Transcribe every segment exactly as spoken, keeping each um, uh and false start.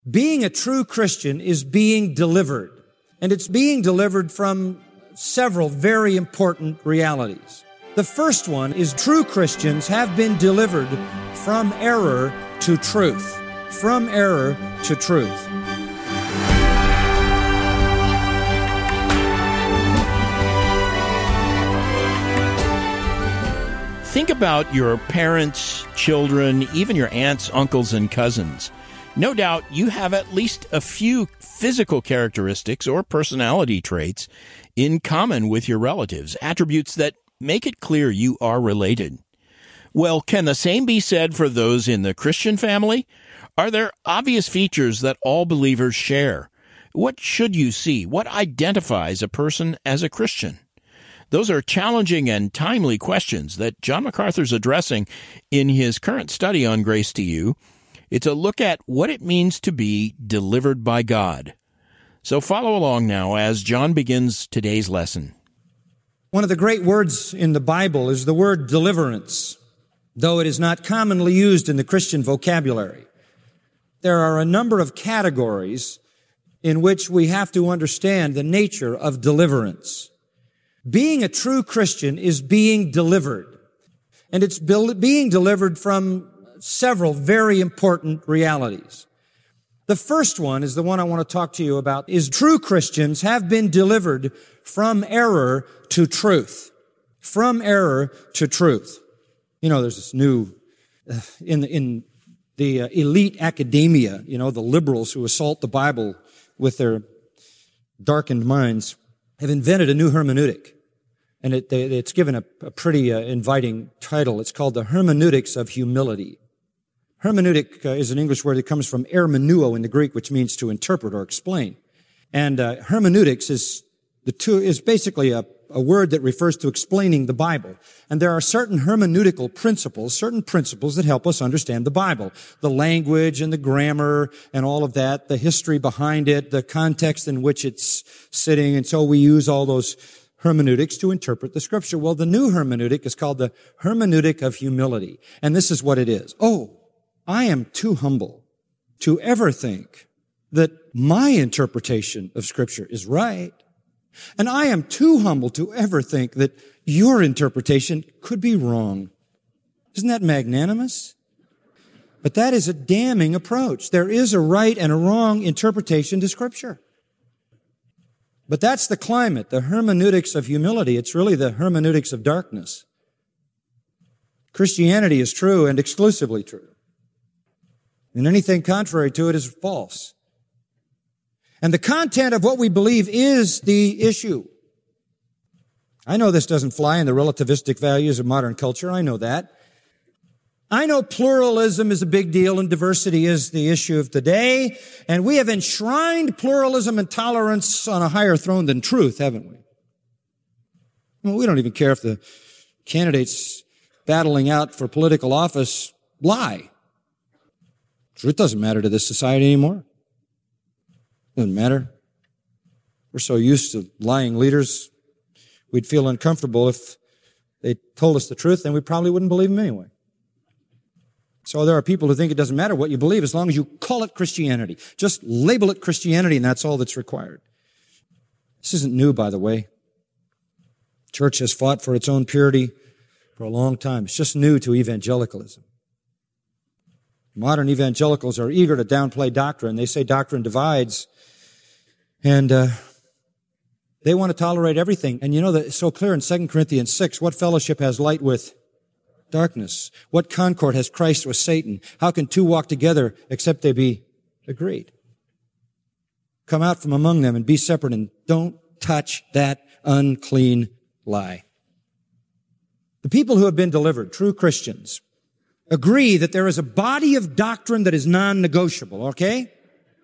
Being a true Christian is being delivered, and it's being delivered from several very important realities. The first one is true Christians have been delivered from error to truth. From error to truth. Think about your parents, children, even your aunts, uncles, and cousins. No doubt you have at least a few physical characteristics or personality traits in common with your relatives, attributes that make it clear you are related. Well, can the same be said for those in the Christian family? Are there obvious features that all believers share? What should you see? What identifies a person as a Christian? Those are challenging and timely questions that John MacArthur's addressing in his current study on Grace to You. It's a look at what it means to be delivered by God. So follow along now as John begins today's lesson. One of the great words in the Bible is the word deliverance, though it is not commonly used in the Christian vocabulary. There are a number of categories in which we have to understand the nature of deliverance. Being a true Christian is being delivered, and it's being delivered from several very important realities. The first one is the one I want to talk to you about, is true Christians have been delivered from error to truth. From error to truth. You know, there's this new, uh, in the, in the uh, elite academia, you know, the liberals who assault the Bible with their darkened minds, have invented a new hermeneutic. And it, they, it's given a, a pretty uh, inviting title. It's called the hermeneutics of humility. Hermeneutic uh, is an English word that comes from hermeneuo in the Greek, which means to interpret or explain. And uh, hermeneutics is the two is basically a, a word that refers to explaining the Bible. And there are certain hermeneutical principles, certain principles that help us understand the Bible. The language and the grammar and all of that, the history behind it, the context in which it's sitting. And so we use all those hermeneutics to interpret the Scripture. Well, the new hermeneutic is called the hermeneutic of humility. And this is what it is. Oh, I am too humble to ever think that my interpretation of Scripture is right. And I am too humble to ever think that your interpretation could be wrong. Isn't that magnanimous? But that is a damning approach. There is a right and a wrong interpretation to Scripture. But that's the climate, the hermeneutics of humility. It's really the hermeneutics of darkness. Christianity is true and exclusively true. And anything contrary to it is false. And the content of what we believe is the issue. I know this doesn't fly in the relativistic values of modern culture. I know that. I know pluralism is a big deal and diversity is the issue of the day. And we have enshrined pluralism and tolerance on a higher throne than truth, haven't we? Well, we don't even care if the candidates battling out for political office lie. Truth doesn't matter to this society anymore. Doesn't matter. We're so used to lying leaders, we'd feel uncomfortable if they told us the truth, then we probably wouldn't believe them anyway. So there are people who think it doesn't matter what you believe as long as you call it Christianity. Just label it Christianity and that's all that's required. This isn't new, by the way. Church has fought for its own purity for a long time. It's just new to evangelicalism. Modern evangelicals are eager to downplay doctrine. They say doctrine divides. And uh, they want to tolerate everything. And you know that it's so clear in Second Corinthians six, what fellowship has light with darkness? What concord has Christ with Satan? How can two walk together except they be agreed? Come out from among them and be separate and don't touch that unclean lie. The people who have been delivered, true Christians, agree that there is a body of doctrine that is non-negotiable, okay?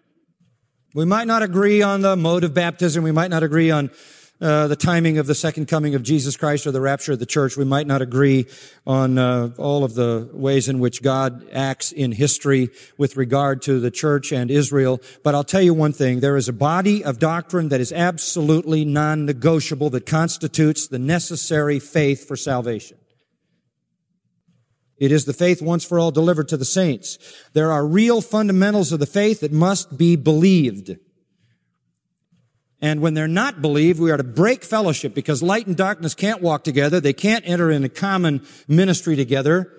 We might not agree on the mode of baptism. We might not agree on uh, the timing of the second coming of Jesus Christ or the rapture of the church. We might not agree on uh, all of the ways in which God acts in history with regard to the church and Israel. But I'll tell you one thing. There is a body of doctrine that is absolutely non-negotiable that constitutes the necessary faith for salvation. It is the faith once for all delivered to the saints. There are real fundamentals of the faith that must be believed. And when they're not believed, we are to break fellowship, because light and darkness can't walk together. They can't enter in a common ministry together.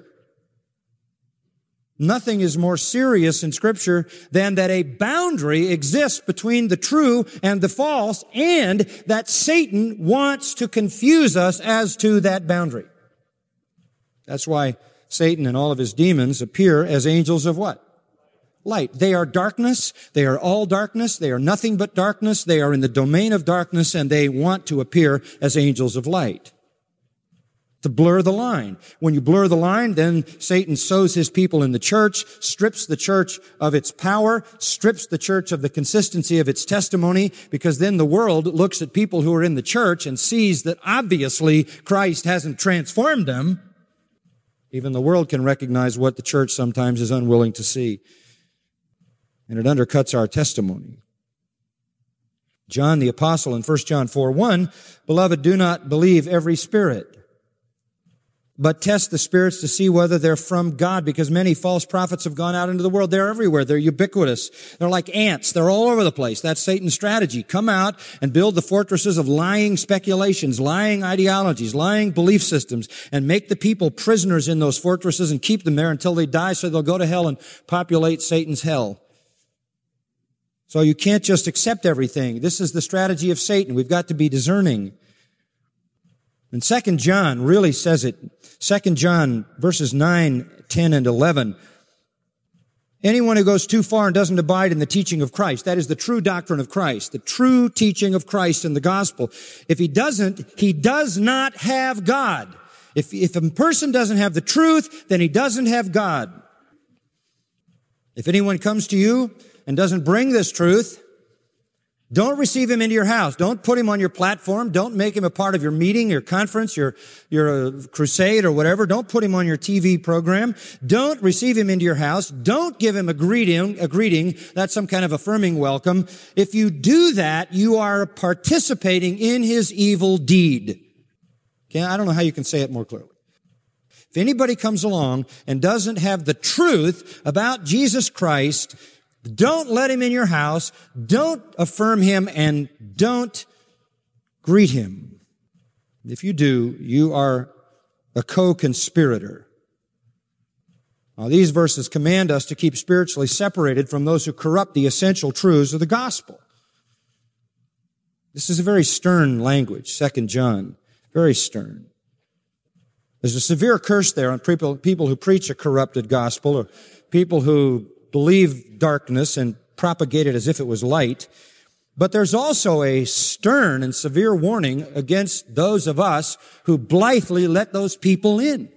Nothing is more serious in Scripture than that a boundary exists between the true and the false, and that Satan wants to confuse us as to that boundary. That's why Satan and all of his demons appear as angels of what? Light. They are darkness. They are all darkness. They are nothing but darkness. They are in the domain of darkness, and they want to appear as angels of light. To blur the line. When you blur the line, then Satan sows his people in the church, strips the church of its power, strips the church of the consistency of its testimony, because then the world looks at people who are in the church and sees that obviously Christ hasn't transformed them. Even the world can recognize what the church sometimes is unwilling to see. And it undercuts our testimony. John the Apostle in First John four one, "Beloved, do not believe every spirit, but test the spirits to see whether they're from God, because many false prophets have gone out into the world." They're everywhere. They're ubiquitous. They're like ants. They're all over the place. That's Satan's strategy. Come out and build the fortresses of lying speculations, lying ideologies, lying belief systems, and make the people prisoners in those fortresses and keep them there until they die, so they'll go to hell and populate Satan's hell. So you can't just accept everything. This is the strategy of Satan. We've got to be discerning. And Second John really says it. Second John verses nine, ten, and eleven. Anyone who goes too far and doesn't abide in the teaching of Christ, that is the true doctrine of Christ, the true teaching of Christ in the gospel. If he doesn't, he does not have God. If, if a person doesn't have the truth, then he doesn't have God. If anyone comes to you and doesn't bring this truth, don't receive him into your house. Don't put him on your platform. Don't make him a part of your meeting, your conference, your, your uh, crusade or whatever. Don't put him on your T V program. Don't receive him into your house. Don't give him a greeting, a greeting. That's some kind of affirming welcome. If you do that, you are participating in his evil deed. Okay, I don't know how you can say it more clearly. If anybody comes along and doesn't have the truth about Jesus Christ, don't let him in your house, don't affirm him, and don't greet him. If you do, you are a co-conspirator. Now, these verses command us to keep spiritually separated from those who corrupt the essential truths of the gospel. This is a very stern language, Second John, very stern. There's a severe curse there on people, people who preach a corrupted gospel, or people who believe darkness and propagate it as if it was light. But there's also a stern and severe warning against those of us who blithely let those people in.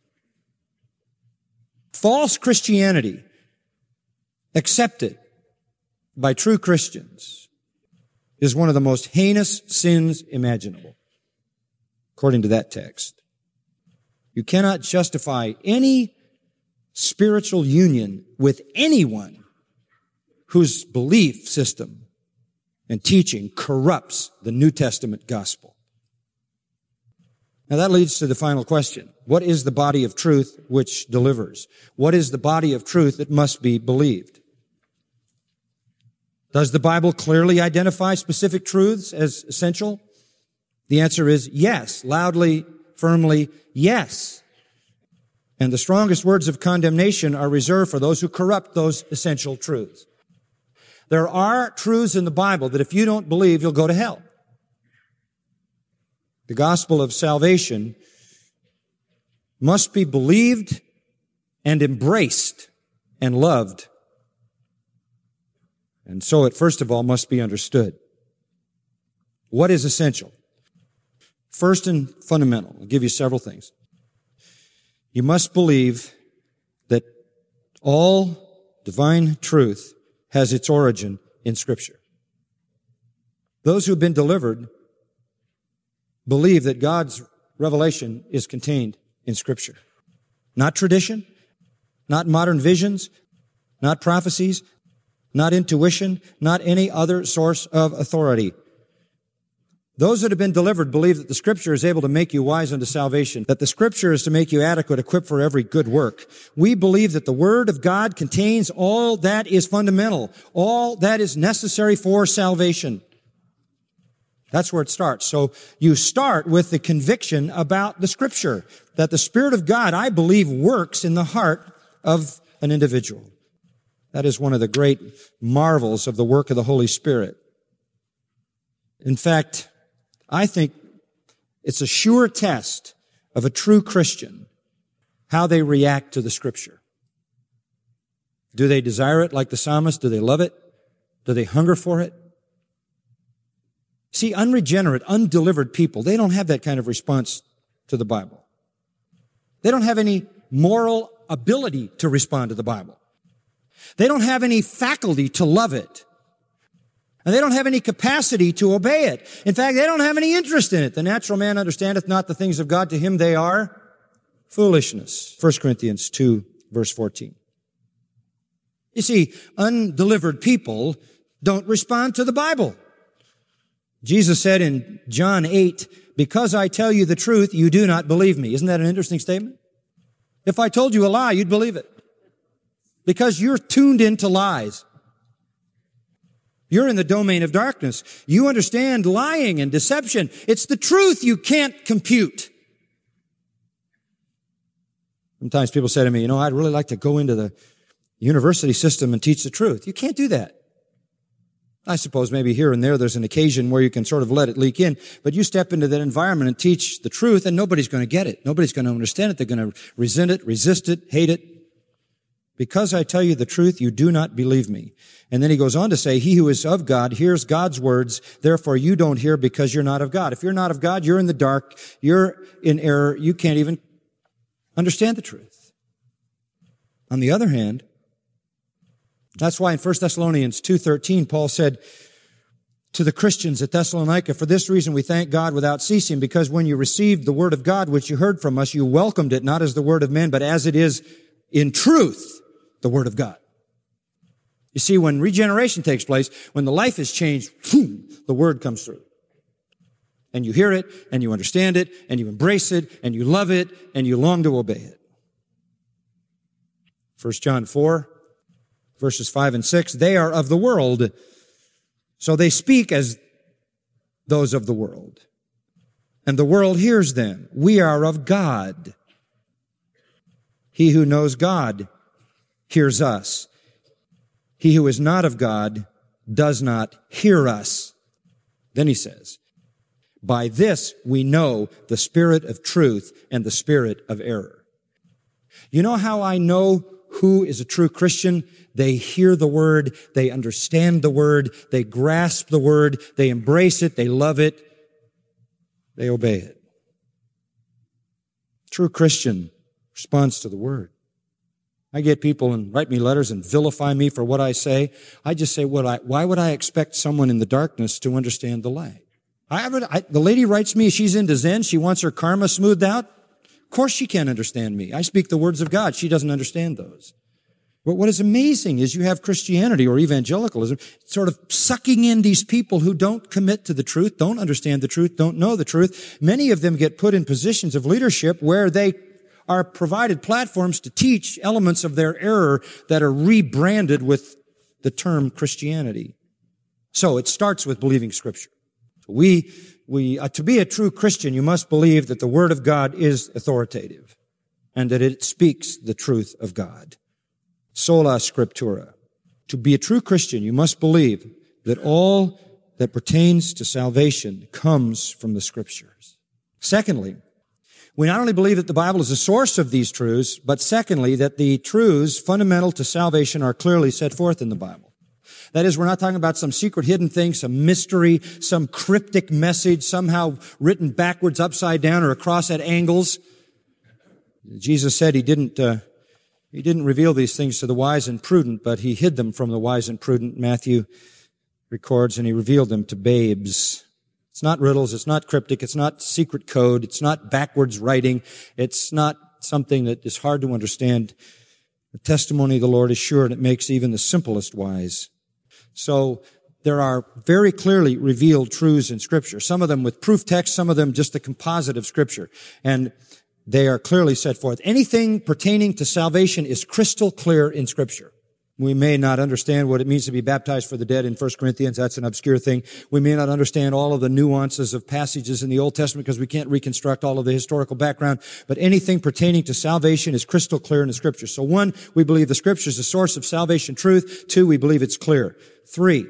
False Christianity, accepted by true Christians, is one of the most heinous sins imaginable, according to that text. You cannot justify any spiritual union with anyone whose belief system and teaching corrupts the New Testament gospel. Now that leads to the final question. What is the body of truth which delivers? What is the body of truth that must be believed? Does the Bible clearly identify specific truths as essential? The answer is yes, loudly, firmly, yes. And the strongest words of condemnation are reserved for those who corrupt those essential truths. There are truths in the Bible that if you don't believe, you'll go to hell. The gospel of salvation must be believed and embraced and loved. And so it, first of all, must be understood. What is essential? First and fundamental. I'll give you several things. You must believe that all divine truth has its origin in Scripture. Those who have been delivered believe that God's revelation is contained in Scripture. Not tradition, not modern visions, not prophecies, not intuition, not any other source of authority. Those that have been delivered believe that the Scripture is able to make you wise unto salvation, that the Scripture is to make you adequate, equipped for every good work. We believe that the Word of God contains all that is fundamental, all that is necessary for salvation. That's where it starts. So you start with the conviction about the Scripture, that the Spirit of God, I believe, works in the heart of an individual. That is one of the great marvels of the work of the Holy Spirit. In fact, I think it's a sure test of a true Christian how they react to the Scripture. Do they desire it like the psalmist? Do they love it? Do they hunger for it? See, unregenerate, undelivered people, they don't have that kind of response to the Bible. They don't have any moral ability to respond to the Bible. They don't have any faculty to love it. And they don't have any capacity to obey it. In fact, they don't have any interest in it. The natural man understandeth not the things of God. To him they are foolishness. First Corinthians two, verse fourteen. You see, undelivered people don't respond to the Bible. Jesus said in John eight, because I tell you the truth, you do not believe me. Isn't that an interesting statement? If I told you a lie, you'd believe it. Because you're tuned into lies. You're in the domain of darkness. You understand lying and deception. It's the truth you can't compute. Sometimes people say to me, you know, I'd really like to go into the university system and teach the truth. You can't do that. I suppose maybe here and there there's an occasion where you can sort of let it leak in, but you step into that environment and teach the truth and nobody's going to get it. Nobody's going to understand it. They're going to resent it, resist it, hate it. Because I tell you the truth, you do not believe me. And then he goes on to say, he who is of God hears God's words, therefore you don't hear because you're not of God. If you're not of God, you're in the dark, you're in error, you can't even understand the truth. On the other hand, that's why in First Thessalonians two thirteen, Paul said to the Christians at Thessalonica, for this reason we thank God without ceasing, because when you received the word of God, which you heard from us, you welcomed it, not as the word of men, but as it is in truth, the word of God. You see, when regeneration takes place, when the life is changed, boom, the word comes through. And you hear it, and you understand it, and you embrace it, and you love it, and you long to obey it. First John four, verses five and six, they are of the world, so they speak as those of the world. And the world hears them. We are of God. He who knows God hears us. He who is not of God does not hear us. Then he says, by this we know the spirit of truth and the spirit of error. You know how I know who is a true Christian? They hear the word, they understand the word, they grasp the word, they embrace it, they love it, they obey it. True Christian responds to the word. I get people and write me letters and vilify me for what I say. I just say, what I, why would I expect someone in the darkness to understand the light? I, I, the lady writes me, she's into Zen, she wants her karma smoothed out. Of course she can't understand me. I speak the words of God. She doesn't understand those. But what is amazing is you have Christianity or evangelicalism sort of sucking in these people who don't commit to the truth, don't understand the truth, don't know the truth. Many of them get put in positions of leadership where they are provided platforms to teach elements of their error that are rebranded with the term Christianity. So it starts with believing Scripture. We, we, uh, to be a true Christian, you must believe that the Word of God is authoritative and that it speaks the truth of God. Sola Scriptura. To be a true Christian, you must believe that all that pertains to salvation comes from the Scriptures. Secondly, we not only believe that the Bible is the source of these truths, but secondly, that the truths fundamental to salvation are clearly set forth in the Bible. That is, we're not talking about some secret hidden thing, some mystery, some cryptic message somehow written backwards, upside down, or across at angles. Jesus said he didn't, uh, he didn't reveal these things to the wise and prudent, but he hid them from the wise and prudent. Matthew records, and he revealed them to babes. It's not riddles, it's not cryptic, it's not secret code, it's not backwards writing, it's not something that is hard to understand. The testimony of the Lord is sure, and it makes even the simplest wise. So there are very clearly revealed truths in Scripture, some of them with proof text, some of them just the composite of Scripture. And they are clearly set forth. Anything pertaining to salvation is crystal clear in Scripture. We may not understand what it means to be baptized for the dead in First Corinthians. That's an obscure thing. We may not understand all of the nuances of passages in the Old Testament because we can't reconstruct all of the historical background. But anything pertaining to salvation is crystal clear in the Scripture. So one, we believe the Scripture is the source of salvation truth. Two, we believe it's clear. Three,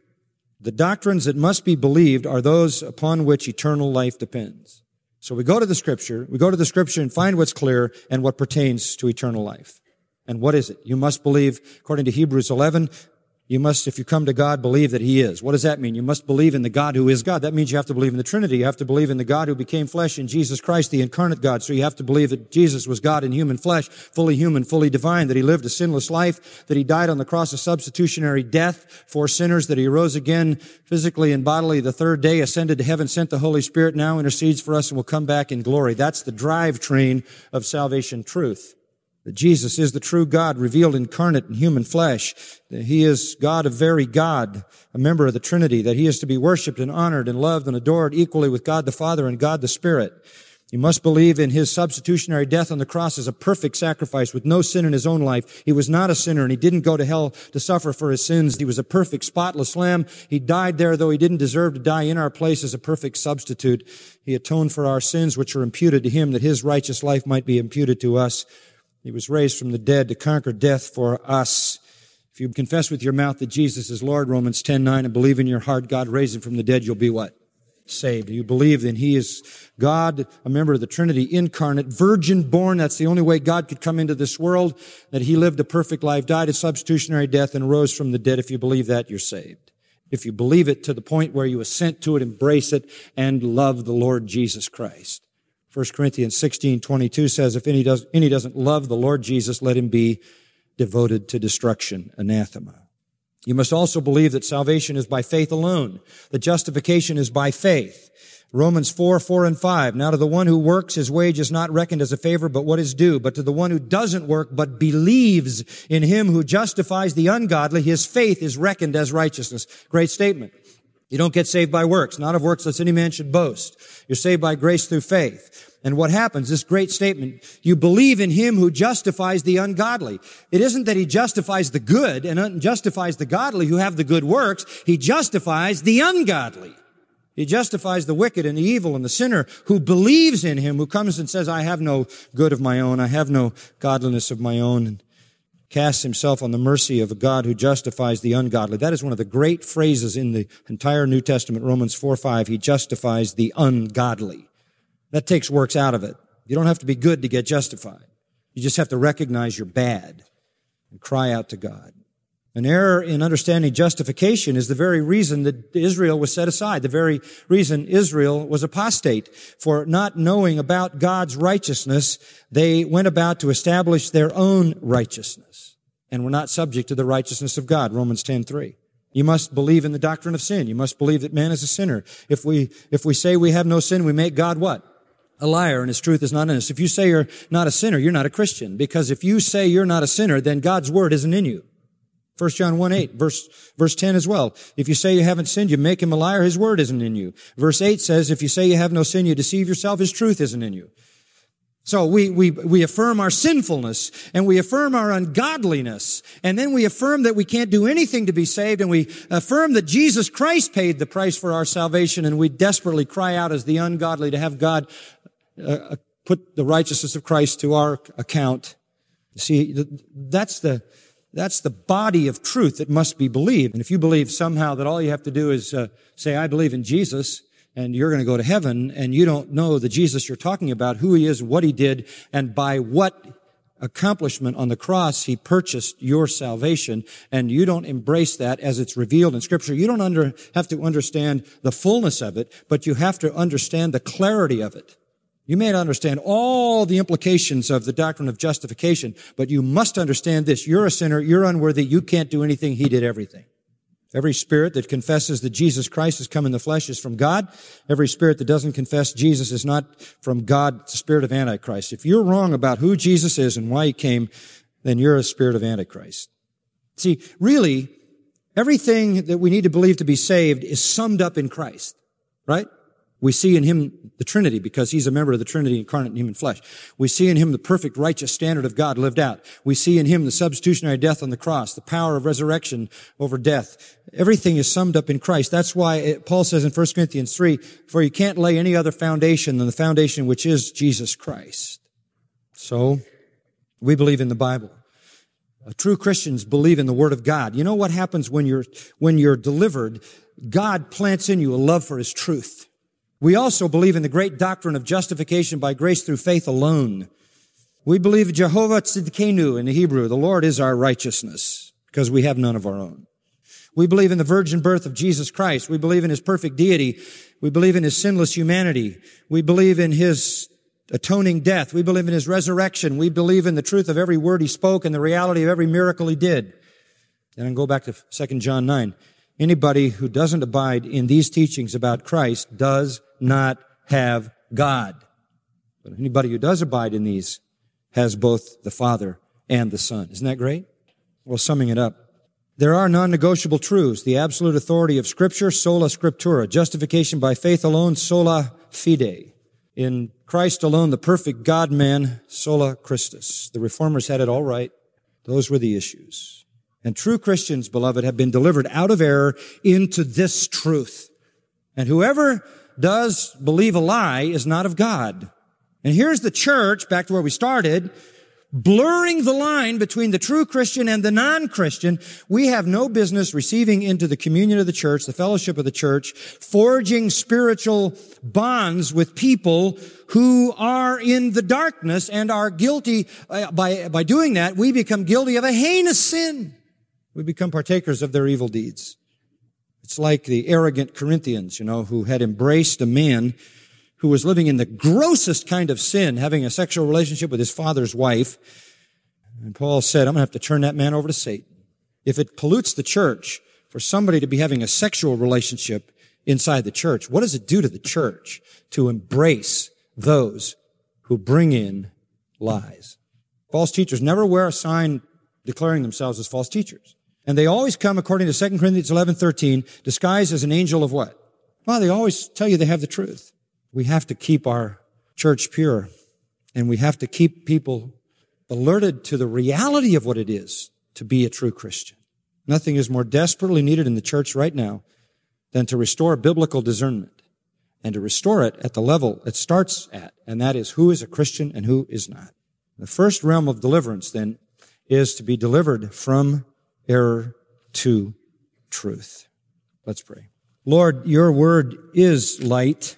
the doctrines that must be believed are those upon which eternal life depends. So we go to the Scripture, we go to the Scripture and find what's clear and what pertains to eternal life. And what is it? You must believe, according to Hebrews eleven, you must, if you come to God, believe that He is. What does that mean? You must believe in the God who is God. That means you have to believe in the Trinity. You have to believe in the God who became flesh in Jesus Christ, the incarnate God. So you have to believe that Jesus was God in human flesh, fully human, fully divine, that He lived a sinless life, that He died on the cross a substitutionary death for sinners, that He rose again physically and bodily the third day, ascended to heaven, sent the Holy Spirit, now intercedes for us and will come back in glory. That's the drivetrain of salvation truth. That Jesus is the true God revealed incarnate in human flesh, that He is God of very God, a member of the Trinity, that He is to be worshiped and honored and loved and adored equally with God the Father and God the Spirit. You must believe in His substitutionary death on the cross as a perfect sacrifice with no sin in His own life. He was not a sinner and He didn't go to hell to suffer for His sins. He was a perfect, spotless lamb. He died there, though He didn't deserve to die in our place, as a perfect substitute. He atoned for our sins which are imputed to Him, that His righteous life might be imputed to us. He was raised from the dead to conquer death for us. If you confess with your mouth that Jesus is Lord, Romans ten nine, and believe in your heart God raised Him from the dead, you'll be what? Saved. You believe that He is God, a member of the Trinity, incarnate, virgin born. That's the only way God could come into this world, that He lived a perfect life, died a substitutionary death, and rose from the dead. If you believe that, you're saved. If you believe it to the point where you assent to it, embrace it, and love the Lord Jesus Christ. First Corinthians sixteen twenty-two says, if any, does, any doesn't love the Lord Jesus, let him be devoted to destruction, anathema. You must also believe that salvation is by faith alone, that justification is by faith. Romans four, four and five, now to the one who works, his wage is not reckoned as a favor, but what is due. But to the one who doesn't work, but believes in Him who justifies the ungodly, his faith is reckoned as righteousness. Great statement. You don't get saved by works, not of works lest any man should boast. You're saved by grace through faith. And what happens, this great statement, you believe in Him who justifies the ungodly. It isn't that He justifies the good and justifies the godly who have the good works. He justifies the ungodly. He justifies the wicked and the evil and the sinner who believes in Him, who comes and says, I have no good of my own, I have no godliness of my own, and casts himself on the mercy of a God who justifies the ungodly. That is one of the great phrases in the entire New Testament, Romans four five. He justifies the ungodly. That takes works out of it. You don't have to be good to get justified. You just have to recognize you're bad and cry out to God. An error in understanding justification is the very reason that Israel was set aside, the very reason Israel was apostate. For not knowing about God's righteousness, they went about to establish their own righteousness and were not subject to the righteousness of God, Romans ten three. You must believe in the doctrine of sin. You must believe that man is a sinner. If we, if we say we have no sin, we make God what? A liar, and His truth is not in us. If you say you're not a sinner, you're not a Christian. Because if you say you're not a sinner, then God's word isn't in you. First John one eight, verse, verse ten as well. If you say you haven't sinned, you make Him a liar, His word isn't in you. Verse eight says, if you say you have no sin, you deceive yourself, His truth isn't in you. So we, we, we affirm our sinfulness, and we affirm our ungodliness, and then we affirm that we can't do anything to be saved, and we affirm that Jesus Christ paid the price for our salvation, and we desperately cry out as the ungodly to have God uh, put the righteousness of Christ to our account. See, that's the, That's the body of truth that must be believed. And if you believe somehow that all you have to do is uh, say, I believe in Jesus, and you're going to go to heaven, and you don't know the Jesus you're talking about, who He is, what He did, and by what accomplishment on the cross He purchased your salvation, and you don't embrace that as it's revealed in Scripture, you don't under, have to understand the fullness of it, but you have to understand the clarity of it. You may not understand all the implications of the doctrine of justification, but you must understand this. You're a sinner. You're unworthy. You can't do anything. He did everything. Every spirit that confesses that Jesus Christ has come in the flesh is from God. Every spirit that doesn't confess Jesus is not from God. It's the spirit of Antichrist. If you're wrong about who Jesus is and why He came, then you're a spirit of Antichrist. See, really, Everything that we need to believe to be saved is summed up in Christ, right? We see in him the Trinity because he's a member of the Trinity incarnate in human flesh. We see in him the perfect righteous standard of God lived out. We see in him the substitutionary death on the cross, the power of resurrection over death. Everything is summed up in Christ. That's why it, Paul says in First Corinthians three, for you can't lay any other foundation than the foundation which is Jesus Christ. So, we believe in the Bible. Uh, true Christians believe in the Word of God. You know what happens when you're, when you're delivered? God plants in you a love for his truth. We also believe in the great doctrine of justification by grace through faith alone. We believe Jehovah Tzidkenu in the Hebrew. The Lord is our righteousness because we have none of our own. We believe in the virgin birth of Jesus Christ. We believe in his perfect deity. We believe in his sinless humanity. We believe in his atoning death. We believe in his resurrection. We believe in the truth of every word he spoke and the reality of every miracle he did. And then go back to Second John nine. Anybody who doesn't abide in these teachings about Christ does not have God. But anybody who does abide in these has both the Father and the Son. Isn't that great? Well, summing it up, there are non-negotiable truths. The absolute authority of Scripture, sola scriptura. Justification by faith alone, sola fide. In Christ alone, the perfect God-man, sola Christus. The Reformers had it all right. Those were the issues. And true Christians, beloved, have been delivered out of error into this truth. And whoever does believe a lie is not of God. And here's the church, back to where we started, blurring the line between the true Christian and the non-Christian. We have no business receiving into the communion of the church, the fellowship of the church, forging spiritual bonds with people who are in the darkness and are guilty. Uh, by, by doing that, we become guilty of a heinous sin. We become partakers of their evil deeds. It's like the arrogant Corinthians, you know, who had embraced a man who was living in the grossest kind of sin, having a sexual relationship with his father's wife. And Paul said, I'm going to have to turn that man over to Satan. If it pollutes the church for somebody to be having a sexual relationship inside the church, what does it do to the church to embrace those who bring in lies? False teachers never wear a sign declaring themselves as false teachers. And they always come, according to Second Corinthians eleven thirteen, disguised as an angel of what? Well, they always tell you they have the truth. We have to keep our church pure, and we have to keep people alerted to the reality of what it is to be a true Christian. Nothing is more desperately needed in the church right now than to restore biblical discernment and to restore it at the level it starts at, and that is who is a Christian and who is not. The first realm of deliverance, then, is to be delivered from error to truth. Let's pray. Lord, your word is light,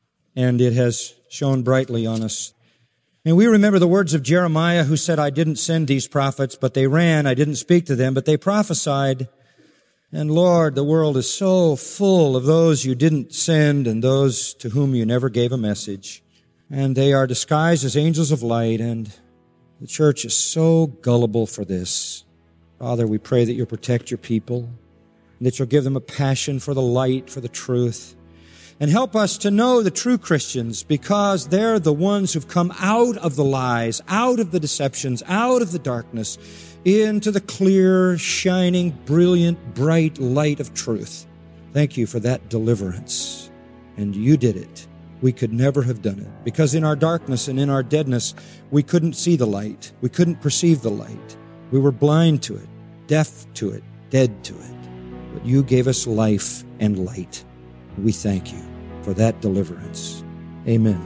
and it has shone brightly on us. And we remember the words of Jeremiah, who said, I didn't send these prophets, but they ran. I didn't speak to them, but they prophesied. And Lord, the world is so full of those you didn't send and those to whom you never gave a message. And they are disguised as angels of light, and the church is so gullible for this. Father, we pray that you'll protect your people, and that you'll give them a passion for the light, for the truth, and help us to know the true Christians, because they're the ones who've come out of the lies, out of the deceptions, out of the darkness, into the clear, shining, brilliant, bright light of truth. Thank you for that deliverance. And you did it. We could never have done it, because in our darkness and in our deadness, we couldn't see the light. We couldn't perceive the light. We were blind to it, deaf to it, dead to it. But you gave us life and light. We thank you for that deliverance. Amen.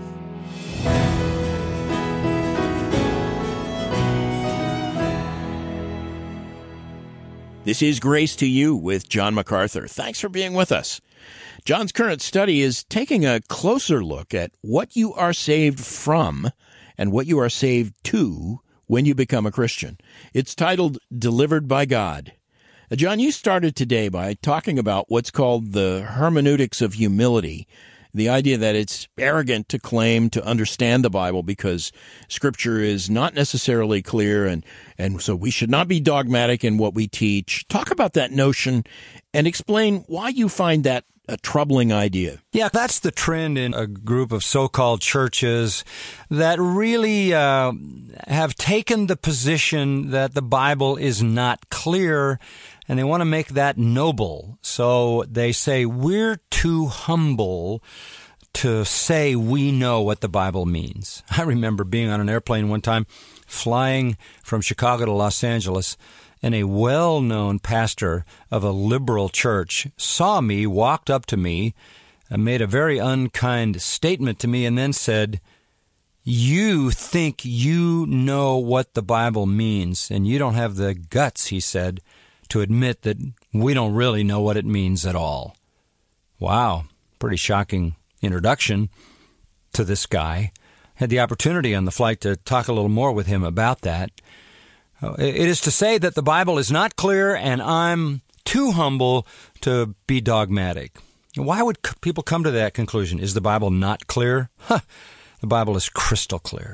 This is Grace to You with John MacArthur. Thanks for being with us. John's current study is taking a closer look at what you are saved from and what you are saved to when you become a Christian. It's titled Delivered by God. Uh, John, you started today by talking about what's called the hermeneutics of humility, the idea that it's arrogant to claim to understand the Bible because Scripture is not necessarily clear, and, and so we should not be dogmatic in what we teach. Talk about that notion and explain why you find that a troubling idea. Yeah, that's the trend in a group of so-called churches that really uh, have taken the position that the Bible is not clear, and they want to make that noble. So they say, we're too humble to say we know what the Bible means. I remember being on an airplane one time, flying from Chicago to Los Angeles, and a well-known pastor of a liberal church saw me, walked up to me, and made a very unkind statement to me, and then said, "You think you know what the Bible means, and you don't have the guts," he said, "to admit that we don't really know what it means at all." Wow, pretty shocking introduction to this guy. Had the opportunity on the flight to talk a little more with him about that. It is to say that the Bible is not clear, and I'm too humble to be dogmatic. Why would people come to that conclusion? Is the Bible not clear? Huh. The Bible is crystal clear.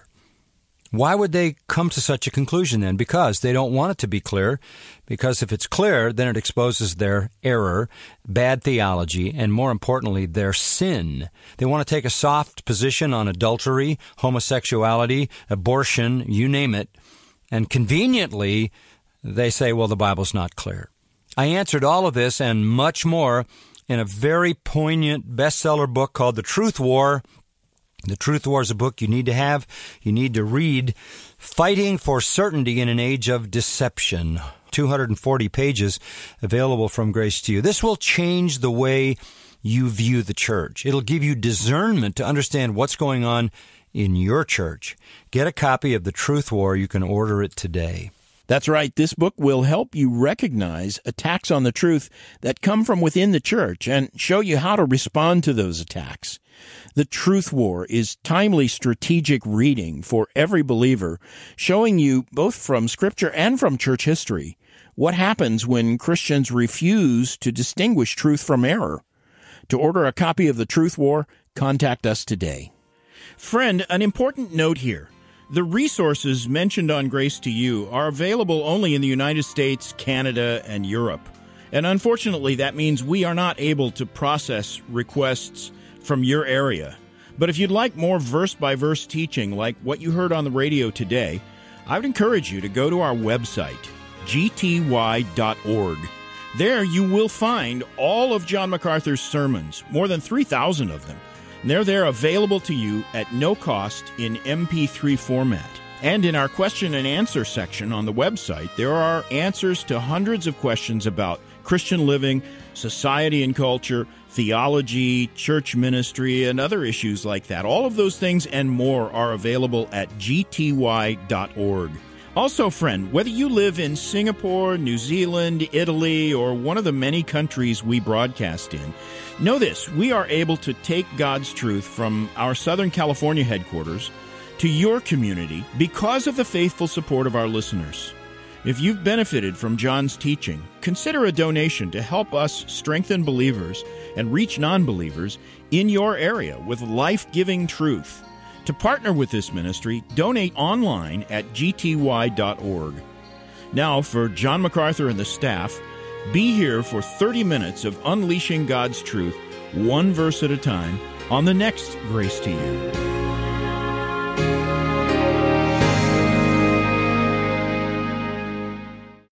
Why would they come to such a conclusion then? Because they don't want it to be clear. Because if it's clear, then it exposes their error, bad theology, and more importantly, their sin. They want to take a soft position on adultery, homosexuality, abortion, you name it. And conveniently, they say, well, the Bible's not clear. I answered all of this and much more in a very poignant bestseller book called The Truth War. The Truth War is a book you need to have, you need to read. Fighting for Certainty in an Age of Deception. two hundred forty pages available from Grace to You. This will change the way you view the church. It'll give you discernment to understand what's going on in your church. Get a copy of The Truth War. You can order it today. That's right. This book will help you recognize attacks on the truth that come from within the church and show you how to respond to those attacks. The Truth War is timely strategic reading for every believer, showing you, both from Scripture and from church history, what happens when Christians refuse to distinguish truth from error. To order a copy of The Truth War, contact us today. Friend, an important note here. The resources mentioned on Grace to You are available only in the United States, Canada, and Europe. And unfortunately, that means we are not able to process requests from your area. But if you'd like more verse-by-verse teaching like what you heard on the radio today, I would encourage you to go to our website, g t y dot org. There you will find all of John MacArthur's sermons, more than three thousand of them. And they're there available to you at no cost in M P three format. And in our question and answer section on the website, there are answers to hundreds of questions about Christian living, society and culture, theology, church ministry, and other issues like that. All of those things and more are available at g t y dot org. Also, friend, whether you live in Singapore, New Zealand, Italy, or one of the many countries we broadcast in, know this: we are able to take God's truth from our Southern California headquarters to your community because of the faithful support of our listeners. If you've benefited from John's teaching, consider a donation to help us strengthen believers and reach non-believers in your area with life-giving truth. To partner with this ministry, donate online at g t y dot org. Now, for John MacArthur and the staff, be here for thirty minutes of unleashing God's truth, one verse at a time, on the next Grace to You.